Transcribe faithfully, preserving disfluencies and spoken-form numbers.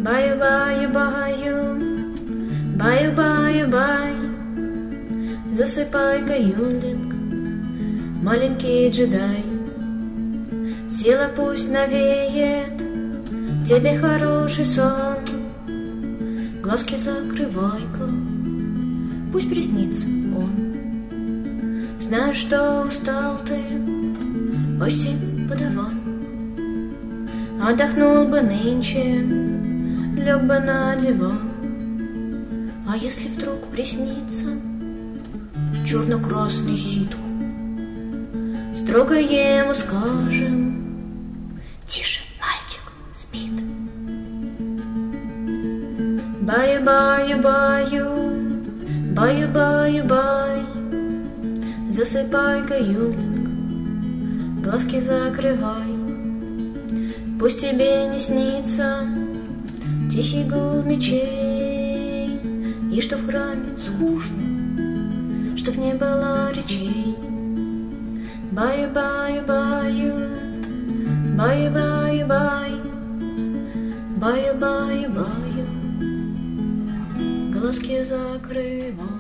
Баю-баю-баю, баю-баю-бай. Засыпай-ка, юнлинг, маленький джедай. Сила пусть навеет тебе хороший сон. Глазки закрывай-ка, пусть приснится он. Знаю, что устал ты, почти подаван. Отдохнул бы нынче, лег бы на диван. А если вдруг приснится в черно-красный ситху, строго ему скажем: тише, мальчик спит. Баю-баю-баю, баю-баю-бай. Засыпай-ка, юнлинг, глазки закрывай. Пусть тебе не снится тихий гул мечей, и что в храме скучно, чтоб не было речей. Баю-баю-баю, баю-баю-бай, баю-баю-баю, глазки закрывай.